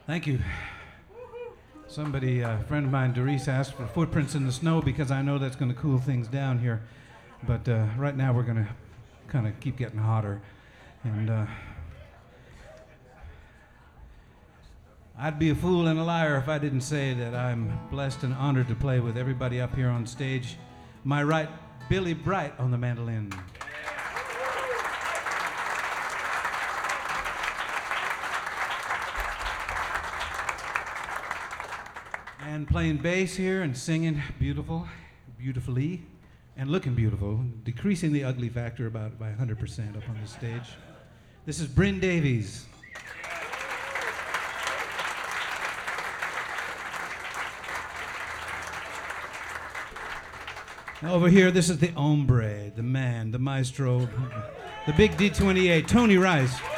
Thank you. Somebody, a friend of mine, Doris, asked for footprints in the snow because I know that's going to cool things down here. But right now we're going to kind of keep getting hotter. And I'd be a fool and a liar if I didn't say that I'm blessed and honored to play with everybody up here on stage. My right, Billy Bright on the mandolin. And playing bass here and singing beautifully, and looking beautiful, decreasing the ugly factor by 100% up on the stage. This is Bryn Davies. Now over here, this is the hombre, the man, the maestro, the big D28, Tony Rice.